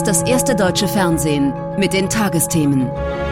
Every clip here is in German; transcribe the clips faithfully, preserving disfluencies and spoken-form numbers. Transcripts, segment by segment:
ist das erste deutsche Fernsehen mit den Tagesthemen.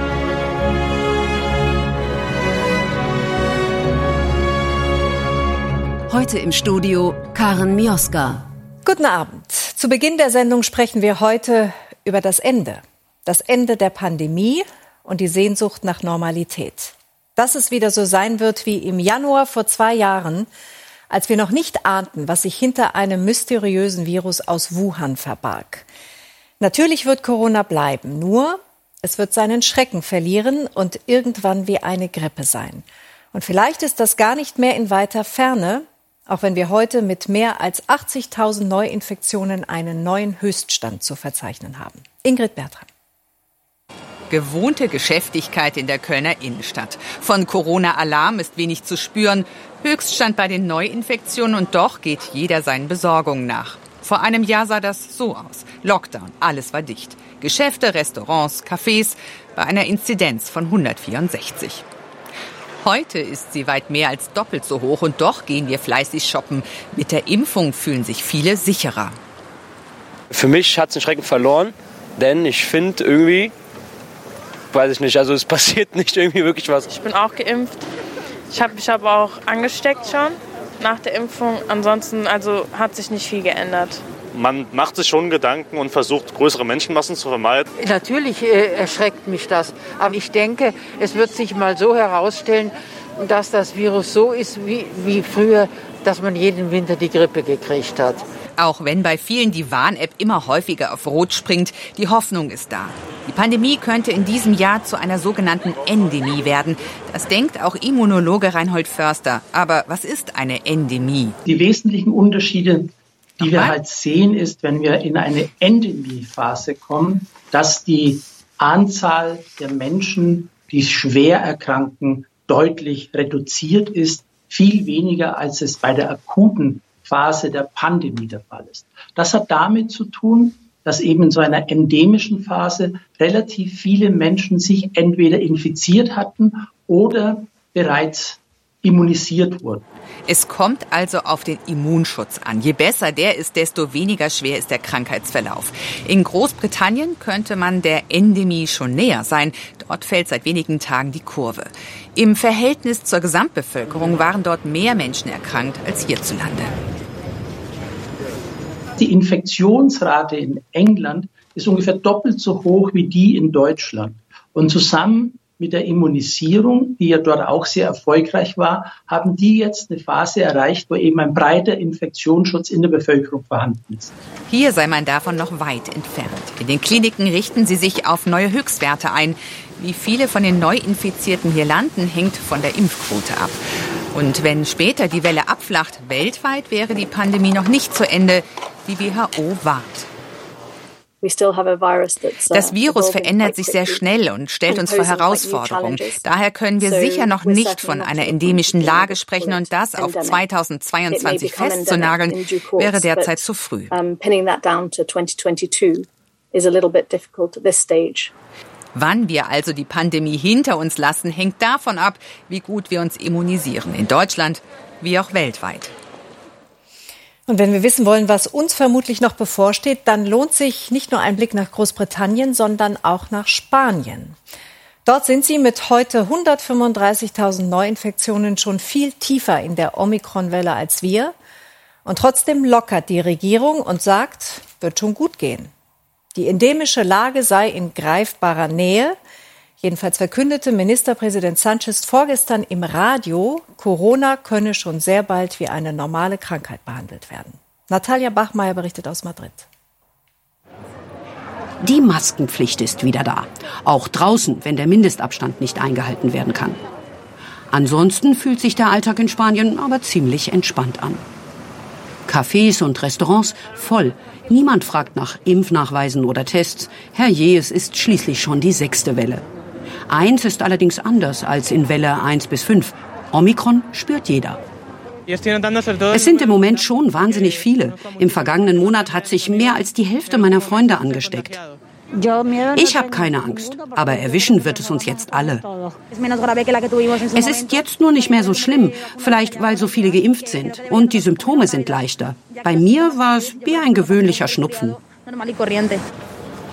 Heute im Studio Karen Mioska. Guten Abend. Zu Beginn der Sendung sprechen wir heute über das Ende. Das Ende der Pandemie und die Sehnsucht nach Normalität. Dass es wieder so sein wird wie im Januar vor zwei Jahren, als wir noch nicht ahnten, was sich hinter einem mysteriösen Virus aus Wuhan verbarg. Natürlich wird Corona bleiben, nur es wird seinen Schrecken verlieren und irgendwann wie eine Grippe sein. Und vielleicht ist das gar nicht mehr in weiter Ferne, auch wenn wir heute mit mehr als achtzigtausend Neuinfektionen einen neuen Höchststand zu verzeichnen haben. Ingrid Bertram. Gewohnte Geschäftigkeit in der Kölner Innenstadt. Von Corona-Alarm ist wenig zu spüren. Höchststand bei den Neuinfektionen und doch geht jeder seinen Besorgungen nach. Vor einem Jahr sah das so aus. Lockdown, alles war dicht. Geschäfte, Restaurants, Cafés bei einer Inzidenz von hundertvierundsechzig. Heute ist sie weit mehr als doppelt so hoch und doch gehen wir fleißig shoppen. Mit der Impfung fühlen sich viele sicherer. Für mich hat es den Schrecken verloren, denn ich finde irgendwie, weiß ich nicht, also es passiert nicht irgendwie wirklich was. Ich bin auch geimpft. Ich habe mich aber auch angesteckt schon nach der Impfung. Ansonsten also hat sich nicht viel geändert. Man macht sich schon Gedanken und versucht, größere Menschenmassen zu vermeiden. Natürlich äh, erschreckt mich das. Aber ich denke, es wird sich mal so herausstellen, dass das Virus so ist wie, wie früher, dass man jeden Winter die Grippe gekriegt hat. Auch wenn bei vielen die Warn-App immer häufiger auf Rot springt, die Hoffnung ist da. Die Pandemie könnte in diesem Jahr zu einer sogenannten Endemie werden. Das denkt auch Immunologe Reinhold Förster. Aber was ist eine Endemie? Die wesentlichen Unterschiede, die wir halt sehen, ist, wenn wir in eine Endemie-Phase kommen, dass die Anzahl der Menschen, die schwer erkranken, deutlich reduziert ist. Viel weniger, als es bei der akuten Phase der Pandemie der Fall ist. Das hat damit zu tun, dass eben in so einer endemischen Phase relativ viele Menschen sich entweder infiziert hatten oder bereits immunisiert wurden. Es kommt also auf den Immunschutz an. Je besser der ist, desto weniger schwer ist der Krankheitsverlauf. In Großbritannien könnte man der Endemie schon näher sein. Dort fällt seit wenigen Tagen die Kurve. Im Verhältnis zur Gesamtbevölkerung waren dort mehr Menschen erkrankt als hierzulande. Die Infektionsrate in England ist ungefähr doppelt so hoch wie die in Deutschland. Und zusammen mit der Immunisierung, die ja dort auch sehr erfolgreich war, haben die jetzt eine Phase erreicht, wo eben ein breiter Infektionsschutz in der Bevölkerung vorhanden ist. Hier sei man davon noch weit entfernt. In den Kliniken richten sie sich auf neue Höchstwerte ein. Wie viele von den Neuinfizierten hier landen, hängt von der Impfquote ab. Und wenn später die Welle abflacht, weltweit wäre die Pandemie noch nicht zu Ende. Die W H O warnt. Das Virus verändert sich sehr schnell und stellt uns vor Herausforderungen. Daher können wir sicher noch nicht von einer endemischen Lage sprechen und das auf zweitausendzweiundzwanzig festzunageln, wäre derzeit zu früh. Wann wir also die Pandemie hinter uns lassen, hängt davon ab, wie gut wir uns immunisieren. In Deutschland wie auch weltweit. Und wenn wir wissen wollen, was uns vermutlich noch bevorsteht, dann lohnt sich nicht nur ein Blick nach Großbritannien, sondern auch nach Spanien. Dort sind sie mit heute hundertfünfunddreißigtausend Neuinfektionen schon viel tiefer in der Omikron-Welle als wir. Und trotzdem lockert die Regierung und sagt, wird schon gut gehen. Die endemische Lage sei in greifbarer Nähe. Jedenfalls verkündete Ministerpräsident Sánchez vorgestern im Radio, Corona könne schon sehr bald wie eine normale Krankheit behandelt werden. Natalia Bachmeier berichtet aus Madrid. Die Maskenpflicht ist wieder da. Auch draußen, wenn der Mindestabstand nicht eingehalten werden kann. Ansonsten fühlt sich der Alltag in Spanien aber ziemlich entspannt an. Cafés und Restaurants voll. Niemand fragt nach Impfnachweisen oder Tests. Herrje, es ist schließlich schon die sechste Welle. Eins ist allerdings anders als in Welle eins bis fünf. Omikron spürt jeder. Es sind im Moment schon wahnsinnig viele. Im vergangenen Monat hat sich mehr als die Hälfte meiner Freunde angesteckt. Ich habe keine Angst, aber erwischen wird es uns jetzt alle. Es ist jetzt nur nicht mehr so schlimm, vielleicht weil so viele geimpft sind und die Symptome sind leichter. Bei mir war es wie ein gewöhnlicher Schnupfen.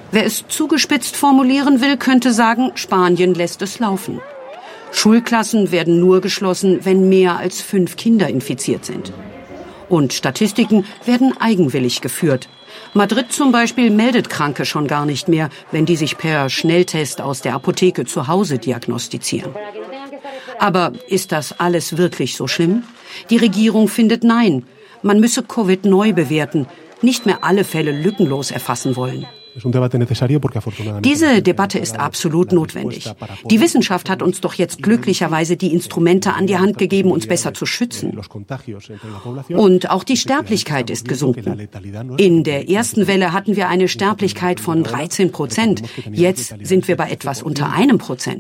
Wer es zugespitzt formulieren will, könnte sagen, Spanien lässt es laufen. Schulklassen werden nur geschlossen, wenn mehr als fünf Kinder infiziert sind. Und Statistiken werden eigenwillig geführt. Madrid zum Beispiel meldet Kranke schon gar nicht mehr, wenn die sich per Schnelltest aus der Apotheke zu Hause diagnostizieren. Aber ist das alles wirklich so schlimm? Die Regierung findet nein. Man müsse Covid neu bewerten, nicht mehr alle Fälle lückenlos erfassen wollen. Diese Debatte ist absolut notwendig. Die Wissenschaft hat uns doch jetzt glücklicherweise die Instrumente an die Hand gegeben, uns besser zu schützen. Und auch die Sterblichkeit ist gesunken. In der ersten Welle hatten wir eine Sterblichkeit von dreizehn Prozent. Jetzt sind wir bei etwas unter einem Prozent.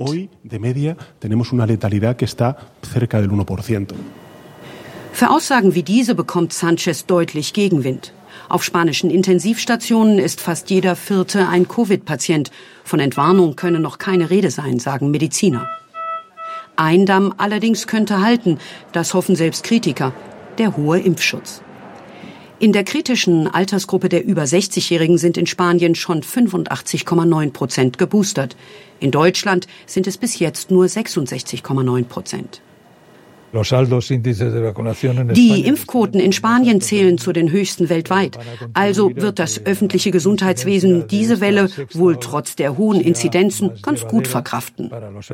Für Aussagen wie diese bekommt Sanchez deutlich Gegenwind. Auf spanischen Intensivstationen ist fast jeder Vierte ein Covid-Patient. Von Entwarnung könne noch keine Rede sein, sagen Mediziner. Eindamm allerdings könnte halten, das hoffen selbst Kritiker, der hohe Impfschutz. In der kritischen Altersgruppe der über sechzigjährigen sind in Spanien schon fünfundachtzig Komma neun Prozent geboostert. In Deutschland sind es bis jetzt nur sechsundsechzig Komma neun Prozent. Die Impfquoten in Spanien zählen zu den höchsten weltweit. Also wird das öffentliche Gesundheitswesen diese Welle wohl trotz der hohen Inzidenzen ganz gut verkraften.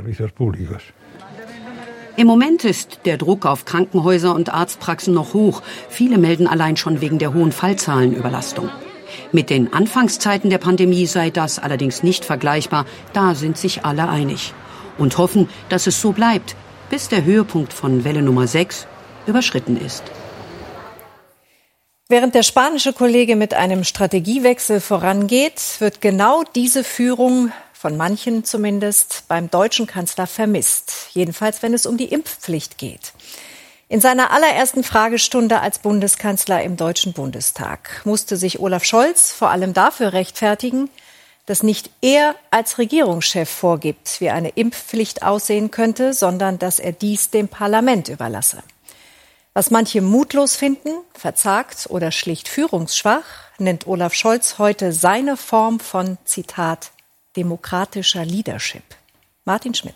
Im Moment ist der Druck auf Krankenhäuser und Arztpraxen noch hoch. Viele melden allein schon wegen der hohen Fallzahlen Überlastung. Mit den Anfangszeiten der Pandemie sei das allerdings nicht vergleichbar. Da sind sich alle einig. Und hoffen, dass es so bleibt, bis der Höhepunkt von Welle Nummer sechs überschritten ist. Während der spanische Kollege mit einem Strategiewechsel vorangeht, wird genau diese Führung, von manchen zumindest, beim deutschen Kanzler vermisst. Jedenfalls, wenn es um die Impfpflicht geht. In seiner allerersten Fragestunde als Bundeskanzler im Deutschen Bundestag musste sich Olaf Scholz vor allem dafür rechtfertigen, dass nicht er als Regierungschef vorgibt, wie eine Impfpflicht aussehen könnte, sondern dass er dies dem Parlament überlasse. Was manche mutlos finden, verzagt oder schlicht führungsschwach, nennt Olaf Scholz heute seine Form von, Zitat, demokratischer Leadership. Martin Schmidt.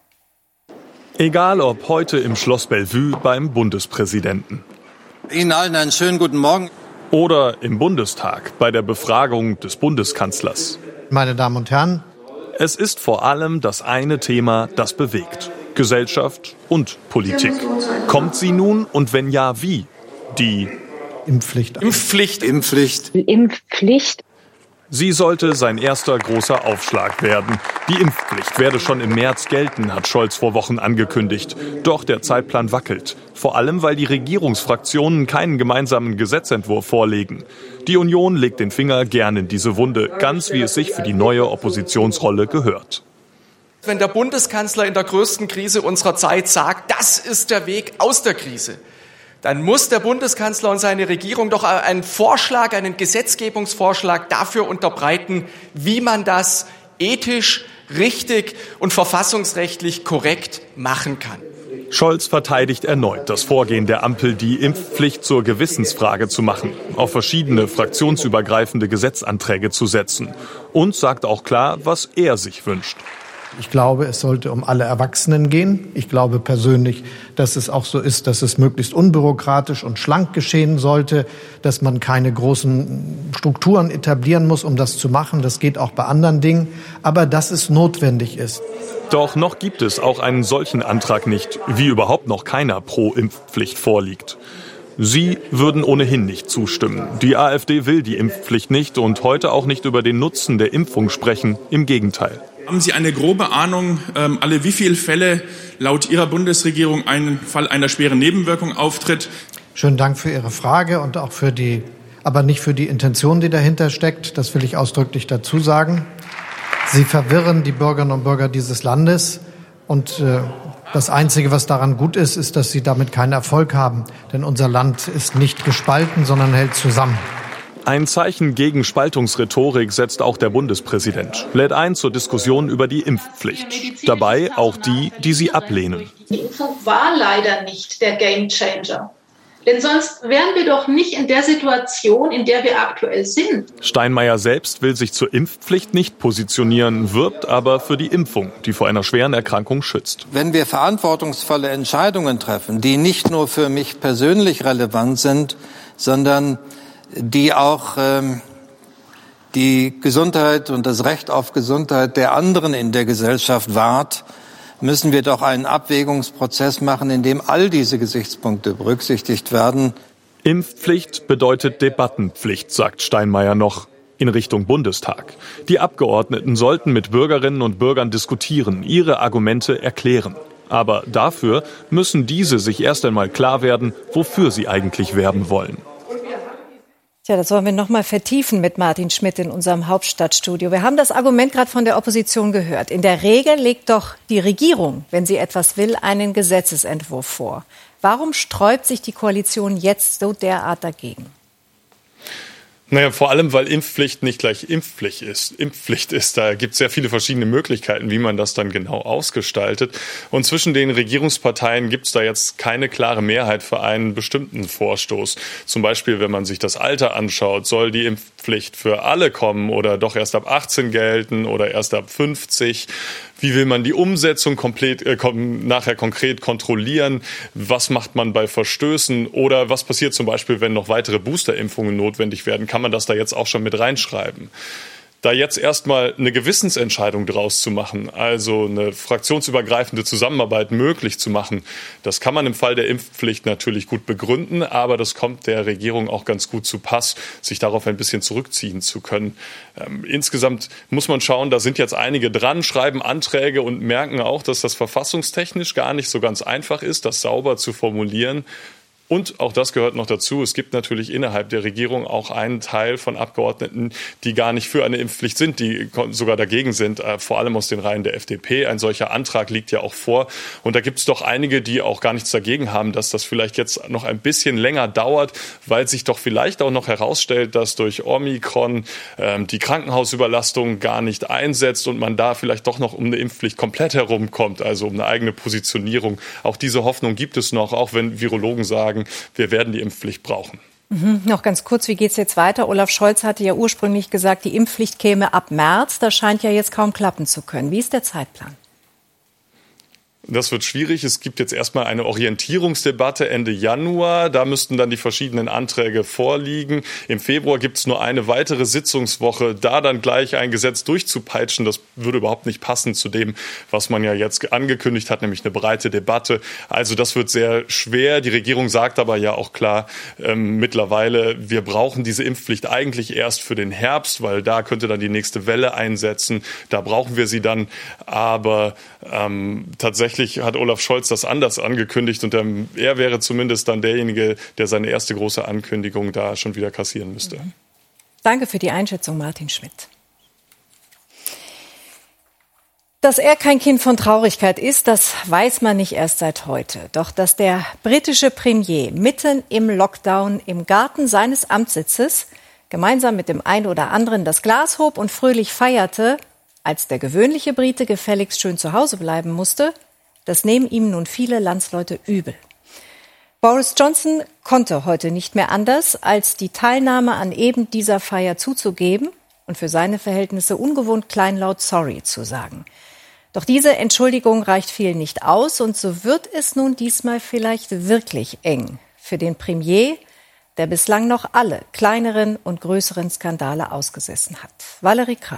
Egal ob heute im Schloss Bellevue beim Bundespräsidenten. Ihnen allen einen schönen guten Morgen. Oder im Bundestag bei der Befragung des Bundeskanzlers. Meine Damen und Herren. Es ist vor allem das eine Thema, das bewegt. Gesellschaft und Politik. Kommt sie nun und wenn ja, wie? Die Impfpflicht. Impfpflicht. Impfpflicht. Impfpflicht. Sie sollte sein erster großer Aufschlag werden. Die Impfpflicht werde schon im März gelten, hat Scholz vor Wochen angekündigt. Doch der Zeitplan wackelt. Vor allem, weil die Regierungsfraktionen keinen gemeinsamen Gesetzentwurf vorlegen. Die Union legt den Finger gern in diese Wunde, ganz wie es sich für die neue Oppositionsrolle gehört. Wenn der Bundeskanzler in der größten Krise unserer Zeit sagt, das ist der Weg aus der Krise, dann muss der Bundeskanzler und seine Regierung doch einen Vorschlag, einen Gesetzgebungsvorschlag dafür unterbreiten, wie man das ethisch, richtig und verfassungsrechtlich korrekt machen kann. Scholz verteidigt erneut das Vorgehen der Ampel, die Impfpflicht zur Gewissensfrage zu machen, auf verschiedene fraktionsübergreifende Gesetzanträge zu setzen und sagt auch klar, was er sich wünscht. Ich glaube, es sollte um alle Erwachsenen gehen. Ich glaube persönlich, dass es auch so ist, dass es möglichst unbürokratisch und schlank geschehen sollte, dass man keine großen Strukturen etablieren muss, um das zu machen. Das geht auch bei anderen Dingen. Aber dass es notwendig ist. Doch noch gibt es auch einen solchen Antrag nicht, wie überhaupt noch keiner pro Impfpflicht vorliegt. Sie würden ohnehin nicht zustimmen. Die AfD will die Impfpflicht nicht und heute auch nicht über den Nutzen der Impfung sprechen. Im Gegenteil. Haben Sie eine grobe Ahnung, ähm, alle wie viele Fälle laut Ihrer Bundesregierung ein Fall einer schweren Nebenwirkung auftritt? Schönen Dank für Ihre Frage und auch für die, aber nicht für die Intention, die dahinter steckt. Das will ich ausdrücklich dazu sagen. Sie verwirren die Bürgerinnen und Bürger dieses Landes und äh, das Einzige, was daran gut ist, ist, dass Sie damit keinen Erfolg haben. Denn unser Land ist nicht gespalten, sondern hält zusammen. Ein Zeichen gegen Spaltungsrhetorik setzt auch der Bundespräsident. Lädt ein zur Diskussion über die Impfpflicht. Dabei auch die, die sie ablehnen. Die Impfung war leider nicht der Gamechanger. Denn sonst wären wir doch nicht in der Situation, in der wir aktuell sind. Steinmeier selbst will sich zur Impfpflicht nicht positionieren, wirbt aber für die Impfung, die vor einer schweren Erkrankung schützt. Wenn wir verantwortungsvolle Entscheidungen treffen, die nicht nur für mich persönlich relevant sind, sondern die auch ähm, die Gesundheit und das Recht auf Gesundheit der anderen in der Gesellschaft wahrt, müssen wir doch einen Abwägungsprozess machen, in dem all diese Gesichtspunkte berücksichtigt werden. Impfpflicht bedeutet Debattenpflicht, sagt Steinmeier noch, in Richtung Bundestag. Die Abgeordneten sollten mit Bürgerinnen und Bürgern diskutieren, ihre Argumente erklären. Aber dafür müssen diese sich erst einmal klar werden, wofür sie eigentlich werben wollen. Tja, das wollen wir noch mal vertiefen mit Martin Schmidt in unserem Hauptstadtstudio. Wir haben das Argument gerade von der Opposition gehört. In der Regel legt doch die Regierung, wenn sie etwas will, einen Gesetzesentwurf vor. Warum sträubt sich die Koalition jetzt so derart dagegen? Naja, vor allem, weil Impfpflicht nicht gleich Impfpflicht ist. Impfpflicht ist, da gibt es sehr viele verschiedene Möglichkeiten, wie man das dann genau ausgestaltet. Und zwischen den Regierungsparteien gibt es da jetzt keine klare Mehrheit für einen bestimmten Vorstoß. Zum Beispiel, wenn man sich das Alter anschaut, soll die Impfpflicht für alle kommen oder doch erst ab achtzehn gelten oder erst ab fünfzig? Wie will man die Umsetzung komplett, äh, nachher konkret kontrollieren? Was macht man bei Verstößen? Oder was passiert zum Beispiel, wenn noch weitere Boosterimpfungen notwendig werden? Kann man das da jetzt auch schon mit reinschreiben? Da jetzt erstmal eine Gewissensentscheidung draus zu machen, also eine fraktionsübergreifende Zusammenarbeit möglich zu machen, das kann man im Fall der Impfpflicht natürlich gut begründen, aber das kommt der Regierung auch ganz gut zu Pass, sich darauf ein bisschen zurückziehen zu können. Ähm, insgesamt muss man schauen, da sind jetzt einige dran, schreiben Anträge und merken auch, dass das verfassungstechnisch gar nicht so ganz einfach ist, das sauber zu formulieren. Und auch das gehört noch dazu, es gibt natürlich innerhalb der Regierung auch einen Teil von Abgeordneten, die gar nicht für eine Impfpflicht sind, die sogar dagegen sind, vor allem aus den Reihen der F D P. Ein solcher Antrag liegt ja auch vor. Und da gibt es doch einige, die auch gar nichts dagegen haben, dass das vielleicht jetzt noch ein bisschen länger dauert, weil sich doch vielleicht auch noch herausstellt, dass durch Omikron ähm, die Krankenhausüberlastung gar nicht einsetzt und man da vielleicht doch noch um eine Impfpflicht komplett herumkommt, also um eine eigene Positionierung. Auch diese Hoffnung gibt es noch, auch wenn Virologen sagen, wir werden die Impfpflicht brauchen. Mhm. Noch ganz kurz, wie geht es jetzt weiter? Olaf Scholz hatte ja ursprünglich gesagt, die Impfpflicht käme ab März. Das scheint ja jetzt kaum klappen zu können. Wie ist der Zeitplan? Das wird schwierig. Es gibt jetzt erstmal eine Orientierungsdebatte Ende Januar. Da müssten dann die verschiedenen Anträge vorliegen. Im Februar gibt es nur eine weitere Sitzungswoche. Da dann gleich ein Gesetz durchzupeitschen, das würde überhaupt nicht passen zu dem, was man ja jetzt angekündigt hat, nämlich eine breite Debatte. Also das wird sehr schwer. Die Regierung sagt aber ja auch klar ähm, mittlerweile, wir brauchen diese Impfpflicht eigentlich erst für den Herbst, weil da könnte dann die nächste Welle einsetzen. Da brauchen wir sie dann. Aber ähm, tatsächlich hat Olaf Scholz das anders angekündigt und er wäre zumindest dann derjenige, der seine erste große Ankündigung da schon wieder kassieren müsste. Danke für die Einschätzung, Martin Schmidt. Dass er kein Kind von Traurigkeit ist, das weiß man nicht erst seit heute. Doch dass der britische Premier mitten im Lockdown im Garten seines Amtssitzes gemeinsam mit dem einen oder anderen das Glas hob und fröhlich feierte, als der gewöhnliche Brite gefälligst schön zu Hause bleiben musste, das nehmen ihm nun viele Landsleute übel. Boris Johnson konnte heute nicht mehr anders, als die Teilnahme an eben dieser Feier zuzugeben und für seine Verhältnisse ungewohnt kleinlaut sorry zu sagen. Doch diese Entschuldigung reicht vielen nicht aus und so wird es nun diesmal vielleicht wirklich eng für den Premier, der bislang noch alle kleineren und größeren Skandale ausgesessen hat. Valerie Krall.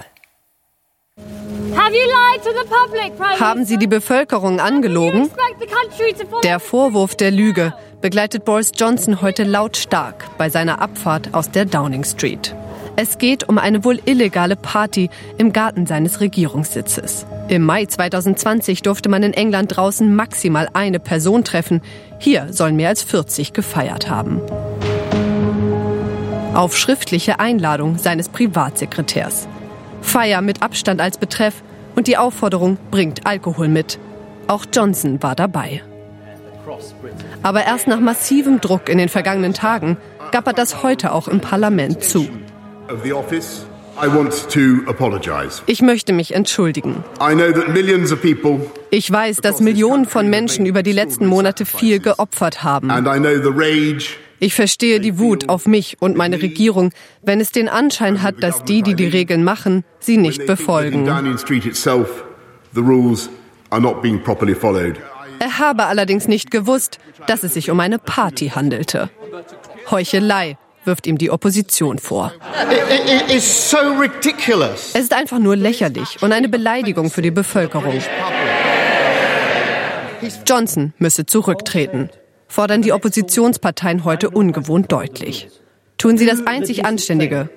Haben Sie die Bevölkerung angelogen? Der Vorwurf der Lüge begleitet Boris Johnson heute lautstark bei seiner Abfahrt aus der Downing Street. Es geht um eine wohl illegale Party im Garten seines Regierungssitzes. Im Mai zwanzig zwanzig durfte man in England draußen maximal eine Person treffen. Hier sollen mehr als vierzig gefeiert haben. Auf schriftliche Einladung seines Privatsekretärs. Feier mit Abstand als Betreff und die Aufforderung bringt Alkohol mit. Auch Johnson war dabei. Aber erst nach massivem Druck in den vergangenen Tagen gab er das heute auch im Parlament zu. Ich möchte mich entschuldigen. Ich weiß, dass Millionen von Menschen über die letzten Monate viel geopfert haben. Ich verstehe die Wut auf mich und meine Regierung, wenn es den Anschein hat, dass die, die die Regeln machen, sie nicht befolgen. Er habe allerdings nicht gewusst, dass es sich um eine Party handelte. Heuchelei wirft ihm die Opposition vor. Es ist einfach nur lächerlich und eine Beleidigung für die Bevölkerung. Johnson müsse zurücktreten, fordern die Oppositionsparteien heute ungewohnt deutlich. Tun sie das einzig Anständige.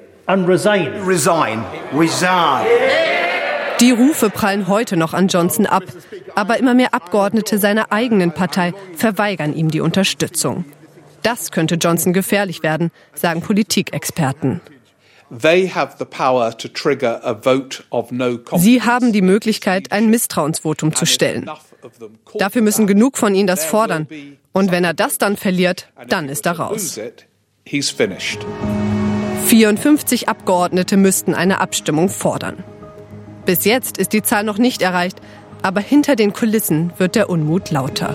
Die Rufe prallen heute noch an Johnson ab, aber immer mehr Abgeordnete seiner eigenen Partei verweigern ihm die Unterstützung. Das könnte Johnson gefährlich werden, sagen Politikexperten. Sie haben die Möglichkeit, ein Misstrauensvotum zu stellen. Dafür müssen genug von ihnen das fordern. Und wenn er das dann verliert, dann ist er raus. vierundfünfzig Abgeordnete müssten eine Abstimmung fordern. Bis jetzt ist die Zahl noch nicht erreicht, aber hinter den Kulissen wird der Unmut lauter.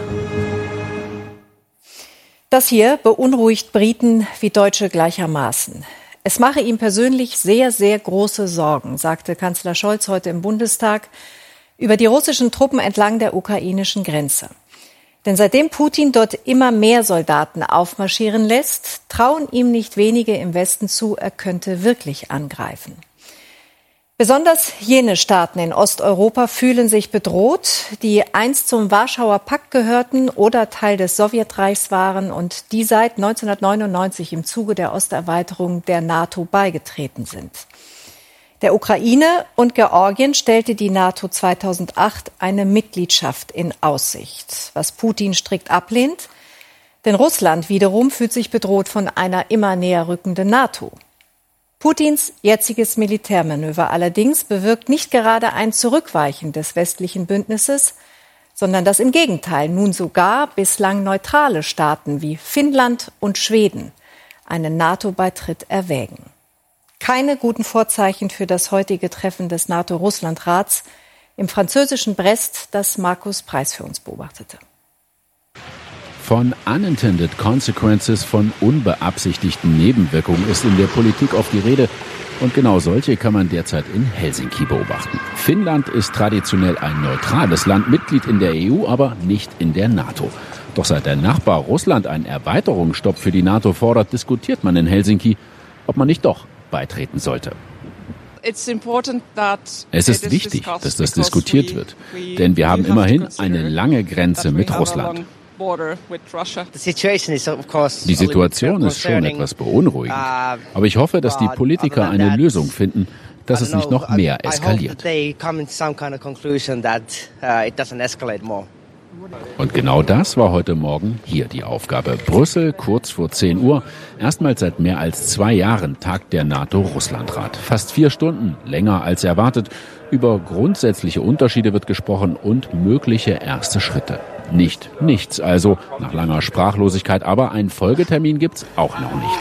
Das hier beunruhigt Briten wie Deutsche gleichermaßen. Es mache ihm persönlich sehr, sehr große Sorgen, sagte Kanzler Scholz heute im Bundestag über die russischen Truppen entlang der ukrainischen Grenze. Denn seitdem Putin dort immer mehr Soldaten aufmarschieren lässt, trauen ihm nicht wenige im Westen zu, er könnte wirklich angreifen. Besonders jene Staaten in Osteuropa fühlen sich bedroht, die einst zum Warschauer Pakt gehörten oder Teil des Sowjetreichs waren und die seit neunzehnhundertneunundneunzig im Zuge der Osterweiterung der NATO beigetreten sind. Der Ukraine und Georgien stellte die NATO zweitausendacht eine Mitgliedschaft in Aussicht, was Putin strikt ablehnt. Denn Russland wiederum fühlt sich bedroht von einer immer näher rückenden NATO. Putins jetziges Militärmanöver allerdings bewirkt nicht gerade ein Zurückweichen des westlichen Bündnisses, sondern dass im Gegenteil nun sogar bislang neutrale Staaten wie Finnland und Schweden einen NATO-Beitritt erwägen. Keine guten Vorzeichen für das heutige Treffen des NATO-Russland-Rats im französischen Brest, das Markus Preis für uns beobachtete. Von unintended consequences, von unbeabsichtigten Nebenwirkungen ist in der Politik oft die Rede. Und genau solche kann man derzeit in Helsinki beobachten. Finnland ist traditionell ein neutrales Land, Mitglied in der E U, aber nicht in der NATO. Doch seit der Nachbar Russland einen Erweiterungsstopp für die NATO fordert, diskutiert man in Helsinki, ob man nicht doch beitreten sollte. Es ist wichtig, dass das diskutiert wird, denn wir haben immerhin eine lange Grenze mit Russland. Die Situation ist schon etwas beunruhigend, aber ich hoffe, dass die Politiker eine Lösung finden, dass es nicht noch mehr eskaliert. Und genau das war heute Morgen hier die Aufgabe. Brüssel, kurz vor zehn Uhr, erstmals seit mehr als zwei Jahren tagt der NATO-Russland-Rat. Fast vier Stunden, länger als erwartet. Über grundsätzliche Unterschiede wird gesprochen und mögliche erste Schritte. Nicht nichts also, nach langer Sprachlosigkeit, aber einen Folgetermin gibt's auch noch nicht.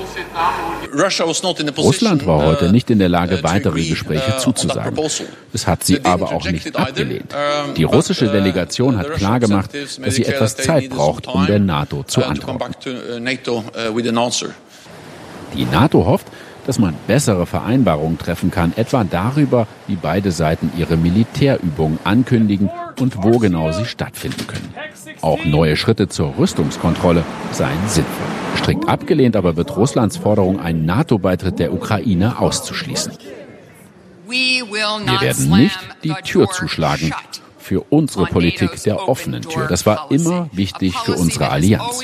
Russland war heute nicht in der Lage, weitere Gespräche zuzusagen. Es hat sie aber auch nicht abgelehnt. Die russische Delegation hat klargemacht, dass sie etwas Zeit braucht, um der NATO zu antworten. Die NATO hofft, dass man bessere Vereinbarungen treffen kann, etwa darüber, wie beide Seiten ihre Militärübungen ankündigen und wo genau sie stattfinden können. Auch neue Schritte zur Rüstungskontrolle seien sinnvoll. Strikt abgelehnt aber wird Russlands Forderung, einen NATO-Beitritt der Ukraine auszuschließen. Wir werden nicht die Tür zuschlagen für unsere Politik der offenen Tür. Das war immer wichtig für unsere Allianz.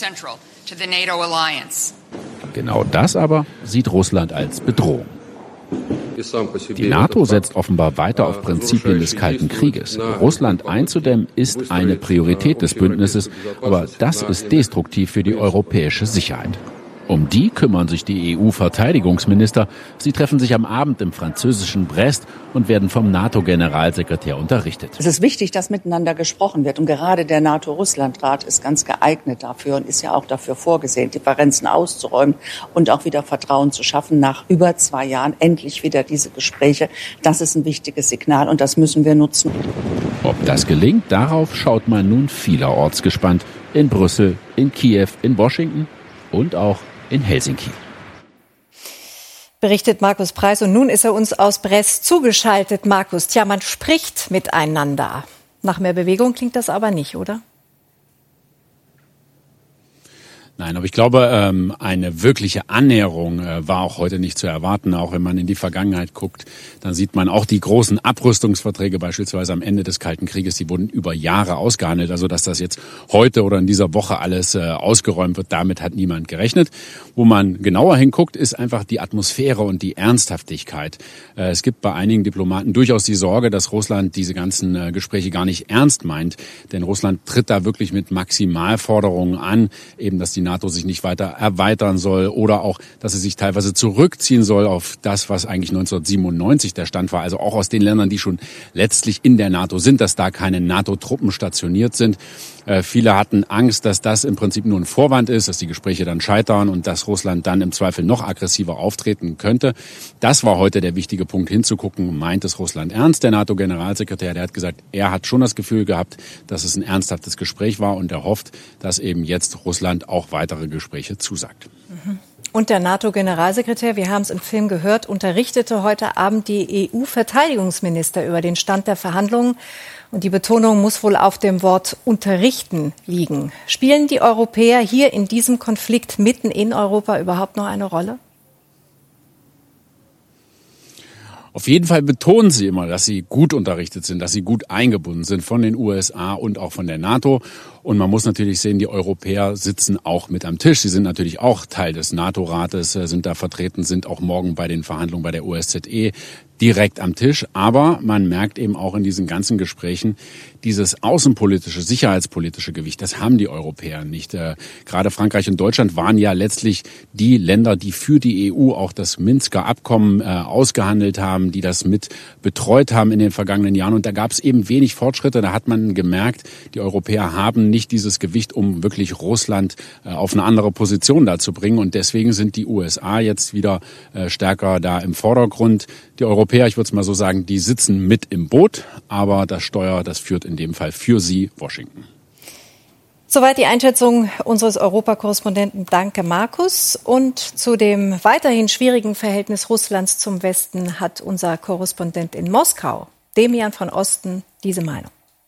Genau das aber sieht Russland als Bedrohung. Die NATO setzt offenbar weiter auf Prinzipien des Kalten Krieges. Russland einzudämmen ist eine Priorität des Bündnisses, aber das ist destruktiv für die europäische Sicherheit. Um die kümmern sich die E U-Verteidigungsminister. Sie treffen sich am Abend im französischen Brest und werden vom NATO-Generalsekretär unterrichtet. Es ist wichtig, dass miteinander gesprochen wird. Und gerade der NATO-Russland-Rat ist ganz geeignet dafür und ist ja auch dafür vorgesehen, Differenzen auszuräumen und auch wieder Vertrauen zu schaffen. Nach über zwei Jahren endlich wieder diese Gespräche. Das ist ein wichtiges Signal und das müssen wir nutzen. Ob das gelingt, darauf schaut man nun vielerorts gespannt. In Brüssel, in Kiew, in Washington und auch in Helsinki. Berichtet Markus Preis und nun ist er uns aus Brest zugeschaltet. Markus, tja, man spricht miteinander. Nach mehr Bewegung klingt das aber nicht, oder? Nein, aber ich glaube, ähm, eine wirkliche Annäherung äh, war auch heute nicht zu erwarten. Auch wenn man in die Vergangenheit guckt, dann sieht man auch die großen Abrüstungsverträge beispielsweise am Ende des Kalten Krieges, die wurden über Jahre ausgehandelt. Also dass das jetzt heute oder in dieser Woche alles äh, ausgeräumt wird, damit hat niemand gerechnet. Wo man genauer hinguckt, ist einfach die Atmosphäre und die Ernsthaftigkeit. Äh, es gibt bei einigen Diplomaten durchaus die Sorge, dass Russland diese ganzen äh, Gespräche gar nicht ernst meint. Denn Russland tritt da wirklich mit Maximalforderungen an, eben dass die NATO sich nicht weiter erweitern soll oder auch, dass sie sich teilweise zurückziehen soll auf das, was eigentlich neunzehnhundertsiebenundneunzig der Stand war. Also auch aus den Ländern, die schon letztlich in der NATO sind, dass da keine NATO-Truppen stationiert sind. Äh, viele hatten Angst, dass das im Prinzip nur ein Vorwand ist, dass die Gespräche dann scheitern und dass Russland dann im Zweifel noch aggressiver auftreten könnte. Das war heute der wichtige Punkt, hinzugucken, meint es Russland ernst? Der NATO-Generalsekretär, der hat gesagt, er hat schon das Gefühl gehabt, dass es ein ernsthaftes Gespräch war und er hofft, dass eben jetzt Russland auch weitere Gespräche zusagt. Und der NATO-Generalsekretär, wir haben es im Film gehört, unterrichtete heute Abend die E U-Verteidigungsminister über den Stand der Verhandlungen. Und die Betonung muss wohl auf dem Wort unterrichten liegen. Spielen die Europäer hier in diesem Konflikt mitten in Europa überhaupt noch eine Rolle? Auf jeden Fall betonen sie immer, dass sie gut unterrichtet sind, dass sie gut eingebunden sind von den U S A und auch von der NATO. Und man muss natürlich sehen, die Europäer sitzen auch mit am Tisch. Sie sind natürlich auch Teil des NATO-Rates, sind da vertreten, sind auch morgen bei den Verhandlungen bei der O S Z E direkt am Tisch. Aber man merkt eben auch in diesen ganzen Gesprächen, dieses außenpolitische, sicherheitspolitische Gewicht, das haben die Europäer nicht. Äh, gerade Frankreich und Deutschland waren ja letztlich die Länder, die für die E U auch das Minsker Abkommen äh, ausgehandelt haben, die das mit betreut haben in den vergangenen Jahren. Und da gab es eben wenig Fortschritte. Da hat man gemerkt, die Europäer haben nicht dieses Gewicht, um wirklich Russland äh, auf eine andere Position da zu bringen. Und deswegen sind die U S A jetzt wieder äh, stärker da im Vordergrund. Die Europäer, ich würde es mal so sagen, die sitzen mit im Boot, aber das Steuer, das führt in dem Fall für sie Washington. Soweit die Einschätzung unseres Europakorrespondenten. Danke, Markus. Und zu dem weiterhin schwierigen Verhältnis Russlands zum Westen hat unser Korrespondent in Moskau, Demian von Osten, diese Meinung.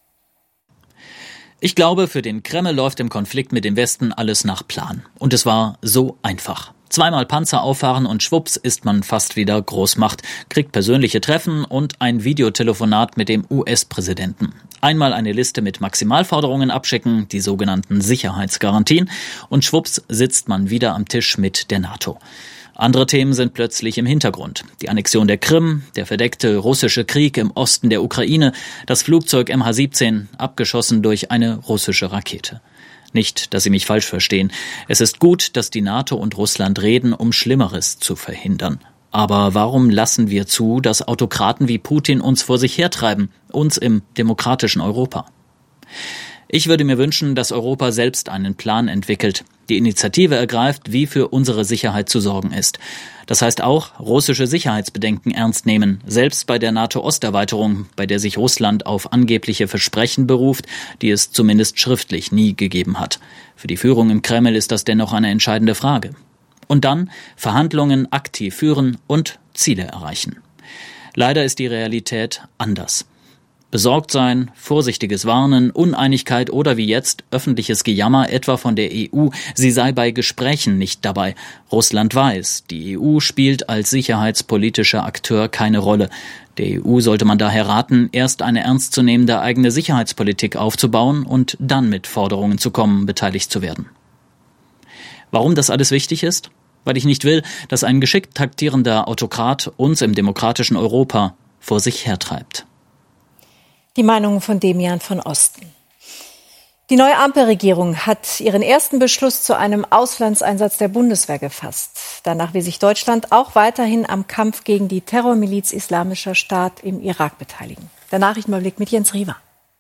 Ich glaube, für den Kreml läuft im Konflikt mit dem Westen alles nach Plan. Und es war so einfach. Zweimal Panzer auffahren und schwupps ist man fast wieder Großmacht, kriegt persönliche Treffen und ein Videotelefonat mit dem U S-Präsidenten. Einmal eine Liste mit Maximalforderungen abschicken, die sogenannten Sicherheitsgarantien, und schwupps sitzt man wieder am Tisch mit der NATO. Andere Themen sind plötzlich im Hintergrund. Die Annexion der Krim, der verdeckte russische Krieg im Osten der Ukraine, das Flugzeug M H siebzehn, abgeschossen durch eine russische Rakete. Nicht, dass Sie mich falsch verstehen. Es ist gut, dass die NATO und Russland reden, um Schlimmeres zu verhindern. Aber warum lassen wir zu, dass Autokraten wie Putin uns vor sich hertreiben, uns im demokratischen Europa? Ich würde mir wünschen, dass Europa selbst einen Plan entwickelt, die Initiative ergreift, wie für unsere Sicherheit zu sorgen ist. Das heißt auch, russische Sicherheitsbedenken ernst nehmen, selbst bei der NATO-Osterweiterung, bei der sich Russland auf angebliche Versprechen beruft, die es zumindest schriftlich nie gegeben hat. Für die Führung im Kreml ist das dennoch eine entscheidende Frage. Und dann Verhandlungen aktiv führen und Ziele erreichen. Leider ist die Realität anders. Besorgt sein, vorsichtiges Warnen, Uneinigkeit oder wie jetzt öffentliches Gejammer etwa von der E U, sie sei bei Gesprächen nicht dabei. Russland weiß, die E U spielt als sicherheitspolitischer Akteur keine Rolle. Der E U sollte man daher raten, erst eine ernstzunehmende eigene Sicherheitspolitik aufzubauen und dann mit Forderungen zu kommen, beteiligt zu werden. Warum das alles wichtig ist? Weil ich nicht will, dass ein geschickt taktierender Autokrat uns im demokratischen Europa vor sich hertreibt. Die Meinung von Demian von Osten. Die neue Ampelregierung hat ihren ersten Beschluss zu einem Auslandseinsatz der Bundeswehr gefasst. Danach will sich Deutschland auch weiterhin am Kampf gegen die Terrormiliz Islamischer Staat im Irak beteiligen. Der Nachrichtenüberblick mit Jens Riewer.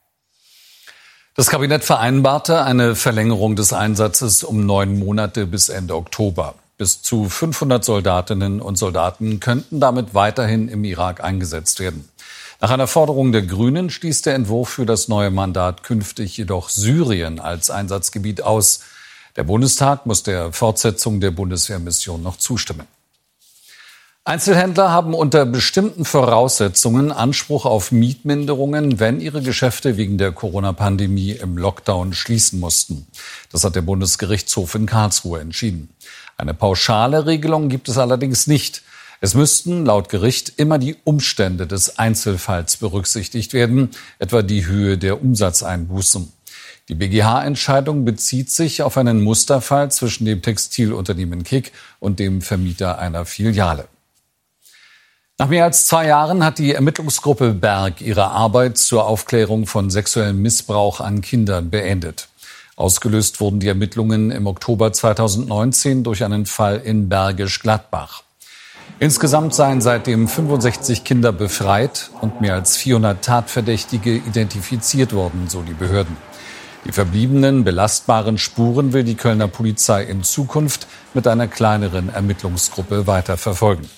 Das Kabinett vereinbarte eine Verlängerung des Einsatzes um neun Monate bis Ende Oktober. Bis zu fünfhundert Soldatinnen und Soldaten könnten damit weiterhin im Irak eingesetzt werden. Nach einer Forderung der Grünen schließt der Entwurf für das neue Mandat künftig jedoch Syrien als Einsatzgebiet aus. Der Bundestag muss der Fortsetzung der Bundeswehrmission noch zustimmen. Einzelhändler haben unter bestimmten Voraussetzungen Anspruch auf Mietminderungen, wenn ihre Geschäfte wegen der Corona-Pandemie im Lockdown schließen mussten. Das hat der Bundesgerichtshof in Karlsruhe entschieden. Eine pauschale Regelung gibt es allerdings nicht. Es müssten laut Gericht immer die Umstände des Einzelfalls berücksichtigt werden, etwa die Höhe der Umsatzeinbußen. Die B G H-Entscheidung bezieht sich auf einen Musterfall zwischen dem Textilunternehmen Kick und dem Vermieter einer Filiale. Nach mehr als zwei Jahren hat die Ermittlungsgruppe Berg ihre Arbeit zur Aufklärung von sexuellem Missbrauch an Kindern beendet. Ausgelöst wurden die Ermittlungen im Oktober zweitausendneunzehn durch einen Fall in Bergisch Gladbach. Insgesamt seien seitdem fünfundsechzig Kinder befreit und mehr als vierhundert Tatverdächtige identifiziert worden, so die Behörden. Die verbliebenen belastbaren Spuren will die Kölner Polizei in Zukunft mit einer kleineren Ermittlungsgruppe weiterverfolgen.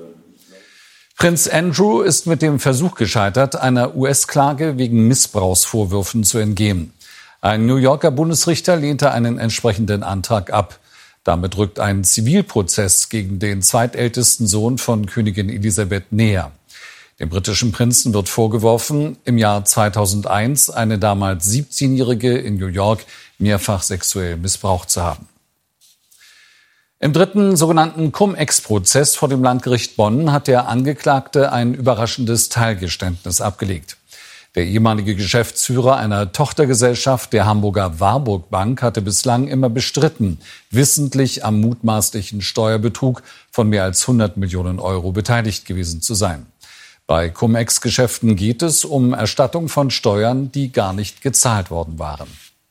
Prinz Andrew ist mit dem Versuch gescheitert, einer U S-Klage wegen Missbrauchsvorwürfen zu entgehen. Ein New Yorker Bundesrichter lehnte einen entsprechenden Antrag ab. Damit rückt ein Zivilprozess gegen den zweitältesten Sohn von Königin Elisabeth näher. Dem britischen Prinzen wird vorgeworfen, im Jahr zweitausendeins eine damals siebzehnjährige in New York mehrfach sexuell missbraucht zu haben. Im dritten sogenannten Cum-Ex-Prozess vor dem Landgericht Bonn hat der Angeklagte ein überraschendes Teilgeständnis abgelegt. Der ehemalige Geschäftsführer einer Tochtergesellschaft der Hamburger Warburg Bank hatte bislang immer bestritten, wissentlich am mutmaßlichen Steuerbetrug von mehr als hundert Millionen Euro beteiligt gewesen zu sein. Bei Cum-Ex-Geschäften geht es um Erstattung von Steuern, die gar nicht gezahlt worden waren.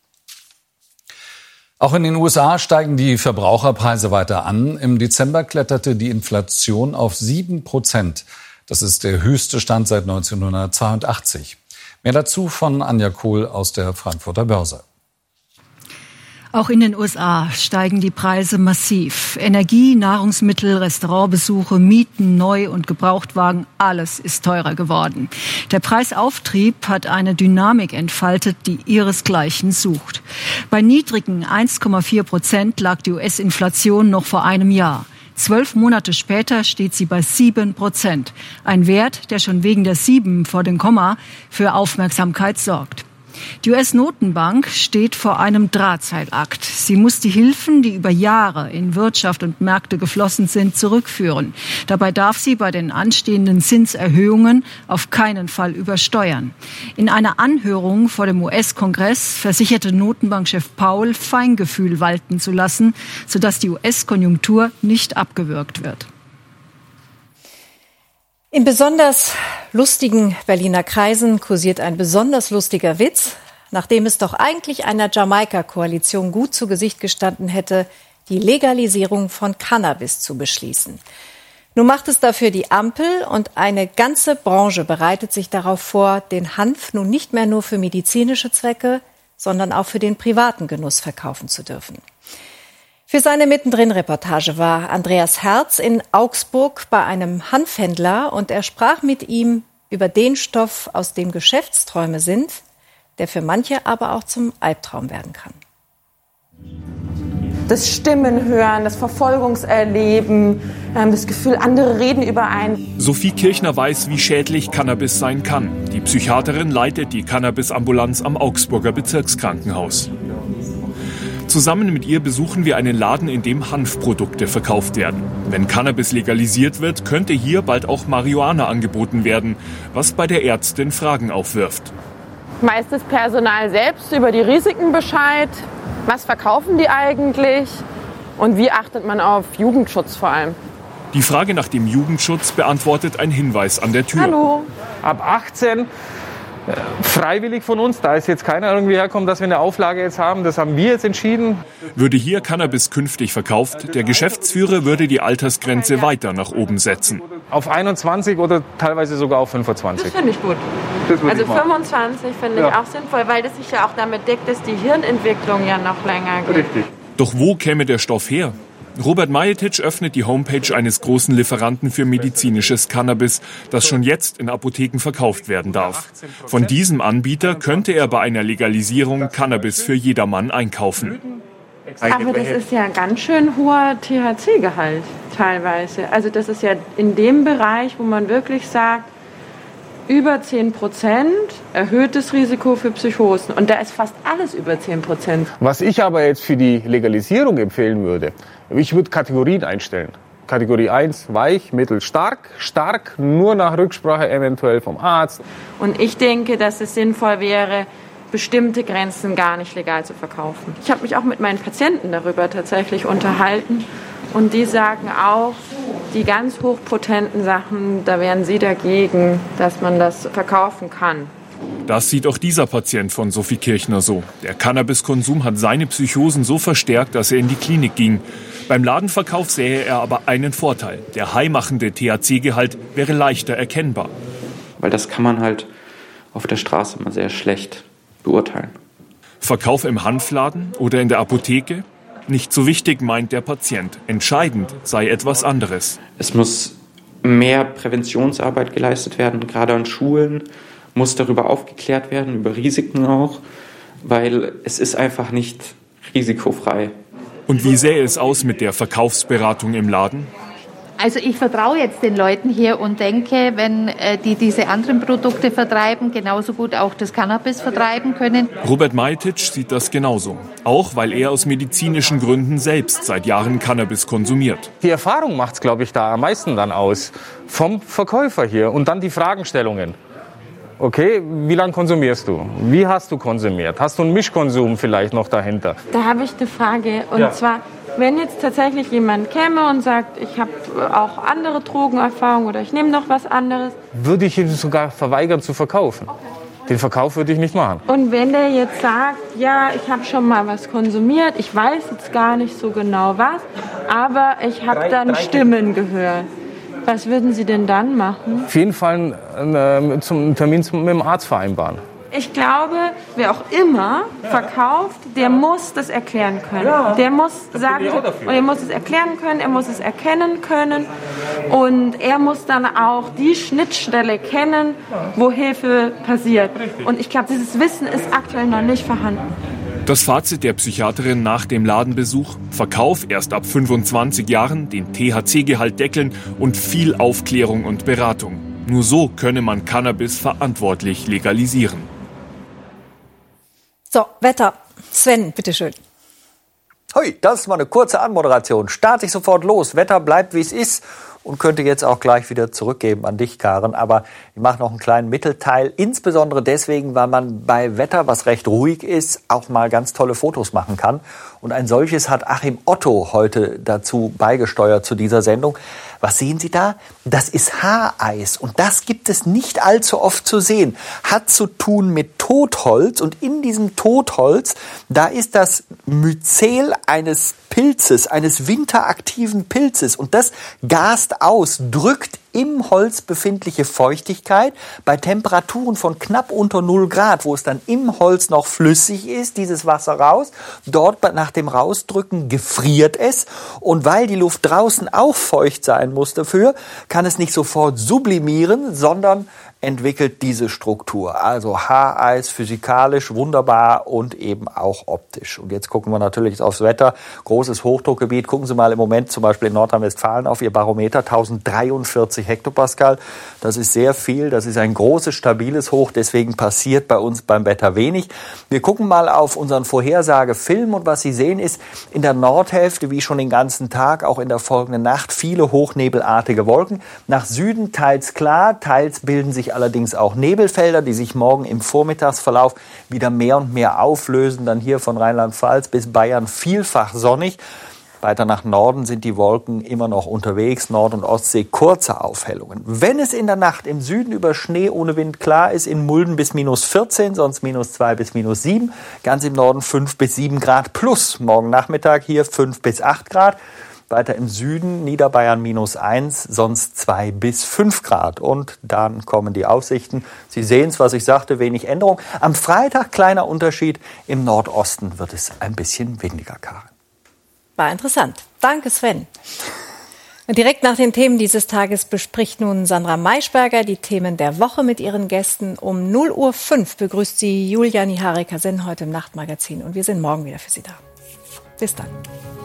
Auch in den U S A steigen die Verbraucherpreise weiter an. Im Dezember kletterte die Inflation auf sieben Prozent. Das ist der höchste Stand seit neunzehnhundertzweiundachtzig. Mehr dazu von Anja Kohl aus der Frankfurter Börse. Auch in den U S A steigen die Preise massiv. Energie, Nahrungsmittel, Restaurantbesuche, Mieten, Neu- und Gebrauchtwagen, alles ist teurer geworden. Der Preisauftrieb hat eine Dynamik entfaltet, die ihresgleichen sucht. Bei niedrigen eins Komma vier Prozent lag die U S-Inflation noch vor einem Jahr. Zwölf Monate später steht sie bei sieben Prozent. Ein Wert, der schon wegen der sieben vor dem Komma für Aufmerksamkeit sorgt. Die U S-Notenbank steht vor einem Drahtseilakt. Sie muss die Hilfen, die über Jahre in Wirtschaft und Märkte geflossen sind, zurückführen. Dabei darf sie bei den anstehenden Zinserhöhungen auf keinen Fall übersteuern. In einer Anhörung vor dem U S-Kongress versicherte Notenbankchef Powell, Feingefühl walten zu lassen, sodass die U S-Konjunktur nicht abgewürgt wird. In besonders lustigen Berliner Kreisen kursiert ein besonders lustiger Witz, nachdem es doch eigentlich einer Jamaika-Koalition gut zu Gesicht gestanden hätte, die Legalisierung von Cannabis zu beschließen. Nun macht es dafür die Ampel und eine ganze Branche bereitet sich darauf vor, den Hanf nun nicht mehr nur für medizinische Zwecke, sondern auch für den privaten Genuss verkaufen zu dürfen. Für seine Mittendrin-Reportage war Andreas Herz in Augsburg bei einem Hanfhändler und er sprach mit ihm über den Stoff, aus dem Geschäftsträume sind, der für manche aber auch zum Albtraum werden kann. Das Stimmen hören, das Verfolgungserleben, das Gefühl, andere reden über einen. Sophie Kirchner weiß, wie schädlich Cannabis sein kann. Die Psychiaterin leitet die Cannabis-Ambulanz am Augsburger Bezirkskrankenhaus. Zusammen mit ihr besuchen wir einen Laden, in dem Hanfprodukte verkauft werden. Wenn Cannabis legalisiert wird, könnte hier bald auch Marihuana angeboten werden, was bei der Ärztin Fragen aufwirft. Meist das Personal selbst über die Risiken Bescheid. Was verkaufen die eigentlich? Und wie achtet man auf Jugendschutz vor allem? Die Frage nach dem Jugendschutz beantwortet ein Hinweis an der Tür. Hallo. Ab achtzehn freiwillig von uns. Da ist jetzt keiner irgendwie herkommen, dass wir eine Auflage jetzt haben. Das haben wir jetzt entschieden. Würde hier Cannabis künftig verkauft, der Geschäftsführer würde die Altersgrenze weiter nach oben setzen. Auf einundzwanzig oder teilweise sogar auf fünfundzwanzig. Das finde ich gut. Also fünfundzwanzig finde ich ja. auch sinnvoll, weil das sich ja auch damit deckt, dass die Hirnentwicklung ja noch länger geht. Richtig. Doch wo käme der Stoff her? Robert Majetic öffnet die Homepage eines großen Lieferanten für medizinisches Cannabis, das schon jetzt in Apotheken verkauft werden darf. Von diesem Anbieter könnte er bei einer Legalisierung Cannabis für jedermann einkaufen. Aber das ist ja ein ganz schön hoher T H C-Gehalt teilweise. Also das ist ja in dem Bereich, wo man wirklich sagt, über zehn Prozent erhöhtes Risiko für Psychosen. Und da ist fast alles über zehn Prozent. Was ich aber jetzt für die Legalisierung empfehlen würde, ich würde Kategorien einstellen. Kategorie eins, weich, mittel, stark. Stark nur nach Rücksprache eventuell vom Arzt. Und ich denke, dass es sinnvoll wäre, bestimmte Grenzen gar nicht legal zu verkaufen. Ich habe mich auch mit meinen Patienten darüber tatsächlich unterhalten. Und die sagen auch, die ganz hochpotenten Sachen, da wären sie dagegen, dass man das verkaufen kann. Das sieht auch dieser Patient von Sophie Kirchner so. Der Cannabiskonsum hat seine Psychosen so verstärkt, dass er in die Klinik ging. Beim Ladenverkauf sähe er aber einen Vorteil. Der highmachende T H C-Gehalt wäre leichter erkennbar. Weil das kann man halt auf der Straße immer sehr schlecht beurteilen. Verkauf im Hanfladen oder in der Apotheke? Nicht so wichtig, meint der Patient. Entscheidend sei etwas anderes. Es muss mehr Präventionsarbeit geleistet werden, gerade an Schulen muss darüber aufgeklärt werden, über Risiken auch, weil es ist einfach nicht risikofrei. Und wie sähe es aus mit der Verkaufsberatung im Laden? Also ich vertraue jetzt den Leuten hier und denke, wenn äh, die diese anderen Produkte vertreiben, genauso gut auch das Cannabis vertreiben können. Robert Majetic sieht das genauso. Auch weil er aus medizinischen Gründen selbst seit Jahren Cannabis konsumiert. Die Erfahrung macht es, glaube ich, da am meisten dann aus. Vom Verkäufer hier und dann die Fragestellungen. Okay, wie lange konsumierst du? Wie hast du konsumiert? Hast du einen Mischkonsum vielleicht noch dahinter? Da habe ich eine Frage. Und ja. zwar, wenn jetzt tatsächlich jemand käme und sagt, ich habe auch andere Drogenerfahrungen oder ich nehme noch was anderes. Würde ich ihn sogar verweigern zu verkaufen. Den Verkauf würde ich nicht machen. Und wenn der jetzt sagt, ja, ich habe schon mal was konsumiert, ich weiß jetzt gar nicht so genau was, aber ich habe dann Stimmen gehört. Was würden Sie denn dann machen? Auf jeden Fall einen, zum Termin mit dem Arzt vereinbaren. Ich glaube, wer auch immer verkauft, der muss das erklären können. Ja, der muss sagen, und er muss es erklären können, er muss es erkennen können und er muss dann auch die Schnittstelle kennen, wo Hilfe passiert. Und ich glaube, dieses Wissen ist aktuell noch nicht vorhanden. Das Fazit der Psychiaterin nach dem Ladenbesuch: Verkauf erst ab fünfundzwanzig Jahren, den T H C-Gehalt deckeln und viel Aufklärung und Beratung. Nur so könne man Cannabis verantwortlich legalisieren. So, Wetter. Sven, bitteschön. Hui, das ist mal eine kurze Anmoderation. Starte ich sofort los. Wetter bleibt, wie es ist. Und könnte jetzt auch gleich wieder zurückgeben an dich, Karen. Aber ich mache noch einen kleinen Mittelteil. Insbesondere deswegen, weil man bei Wetter, was recht ruhig ist, auch mal ganz tolle Fotos machen kann. Und ein solches hat Achim Otto heute dazu beigesteuert zu dieser Sendung. Was sehen Sie da? Das ist Haareis. Und das gibt es nicht allzu oft zu sehen. Hat zu tun mit Totholz. Und in diesem Totholz, da ist das Myzel eines Pilzes, eines winteraktiven Pilzes. Und das gast aus, drückt im Holz befindliche Feuchtigkeit bei Temperaturen von knapp unter null Grad, wo es dann im Holz noch flüssig ist, dieses Wasser raus. Dort nach dem Rausdrücken gefriert es. Und weil die Luft draußen auch feucht sein muss dafür, kann es nicht sofort sublimieren, sondern entwickelt diese Struktur. Also Haareis, physikalisch wunderbar und eben auch optisch. Und jetzt gucken wir natürlich aufs Wetter. Großes Hochdruckgebiet. Gucken Sie mal im Moment zum Beispiel in Nordrhein-Westfalen auf Ihr Barometer. tausenddreiundvierzig Hektopascal. Das ist sehr viel. Das ist ein großes, stabiles Hoch. Deswegen passiert bei uns beim Wetter wenig. Wir gucken mal auf unseren Vorhersagefilm. Und was Sie sehen ist, in der Nordhälfte, wie schon den ganzen Tag, auch in der folgenden Nacht, viele hochnebelartige Wolken. Nach Süden teils klar, teils bilden sich allerdings auch Nebelfelder, die sich morgen im Vormittagsverlauf wieder mehr und mehr auflösen. Dann hier von Rheinland-Pfalz bis Bayern vielfach sonnig. Weiter nach Norden sind die Wolken immer noch unterwegs. Nord- und Ostsee kurze Aufhellungen. Wenn es in der Nacht im Süden über Schnee ohne Wind klar ist, in Mulden bis minus vierzehn, sonst minus zwei bis minus sieben. Ganz im Norden fünf bis sieben Grad plus. Morgen Nachmittag hier fünf bis acht Grad. Weiter im Süden Niederbayern minus eins, sonst zwei bis fünf Grad. Und dann kommen die Aussichten. Sie sehen es, was ich sagte, wenig Änderung. Am Freitag kleiner Unterschied. Im Nordosten wird es ein bisschen windiger, Karin. War interessant. Danke, Sven. Und direkt nach den Themen dieses Tages bespricht nun Sandra Maischberger die Themen der Woche mit ihren Gästen. Um null Uhr fünf begrüßt sie Julia Niharika-Sen heute im Nachtmagazin. Und wir sind morgen wieder für Sie da. Bis dann.